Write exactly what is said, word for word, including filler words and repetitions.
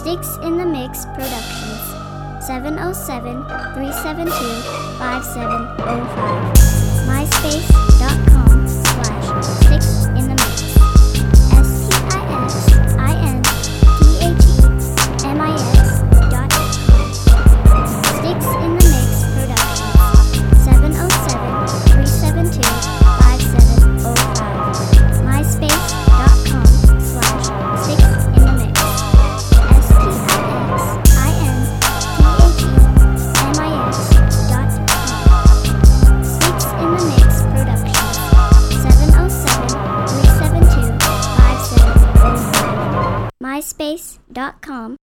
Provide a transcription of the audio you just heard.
Sticks in the Mix Productions. seven oh seven, three seven two, five seven oh five. MySpace.com slash Sticks in the Mix. S T I X I N T H E M I X dot com. Sticks in the Mix Productions. seven oh seven, three seven two, five seven oh five. MySpace.com slash Sticks in the Mix. S T I X I N T H E M I X dot com. Sticks in the Mix Productions. seven oh seven, three seven two, five seven oh five. MySpace.com